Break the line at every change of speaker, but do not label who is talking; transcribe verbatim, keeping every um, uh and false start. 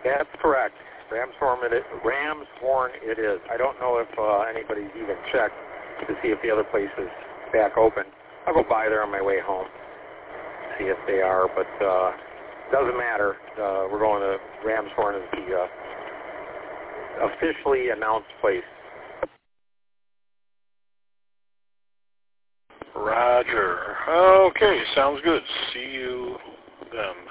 That's correct. Ramshorn it, Ramshorn it is. I don't know if uh, anybody's even checked to see if the other place is back open. I'll go by there on my way home, see if they are, but uh, doesn't matter. Uh, we're going to Ramshorn as the uh, officially announced place.
Roger. Okay, sounds good. See you then.